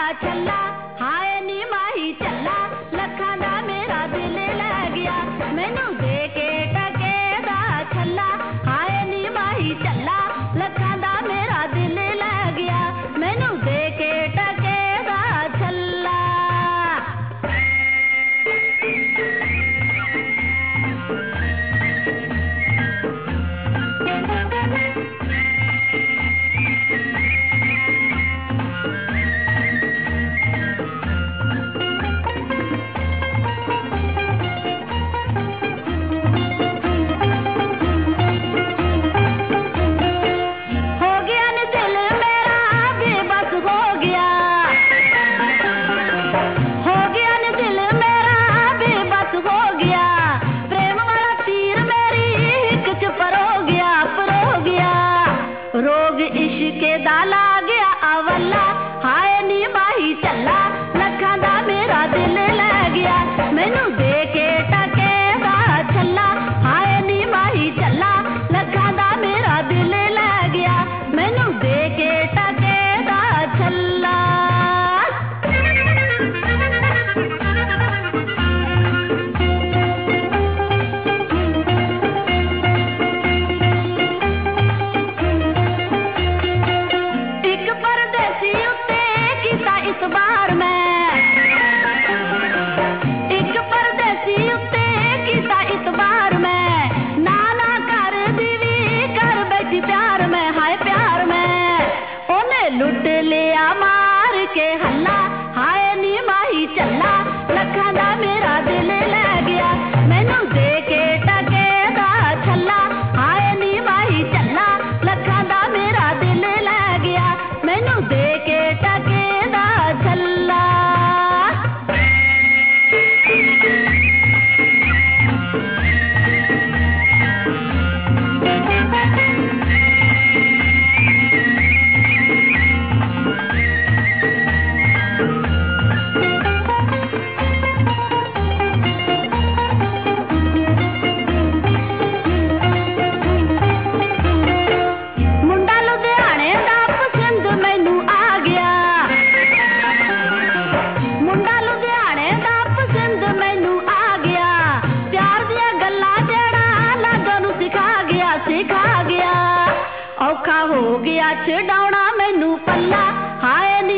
छल्ला हाय नी माही चला लखा दा मेरा दिल लै गया मैनू दे के टके दा छल्ला हाय नी माही चला लखा दा मेरा दिल लै गया मैनू दे के टके दा छल्ला। रोग इश्क दा ला गया अवला हाय नी माही चला लखा दा मेरा दिल लै गया मैनू दे के टके दा छल्ला हाय नी माही चला लखा दा मेरा दिल लै गया मैनू दे के टके दा छल्ला। इस बार मैं एक परदेसी उत्ते किता इस बार मैं नाना कर दीवी कर बैठी प्यार में हाय प्यार में ओने लुट लिया मार के हल्ला हाय नी माही चला लखा दा मेरा दिल लै गया मैनू दे के टके दा छल्ला हाय नी माही चला लखा दा मेरा दिल लै गया मैनू दे के टके छल्ला। मुंडा लुधियाने दा पसंद मैनू आ गया मुंडा लुधियाने दा पसंद मैनू आ गया प्यार दिया गल्ला जेड़ा लाडो नू सिखा गया औखा हो गया छडाउणा मैनू पल्ला हाय नी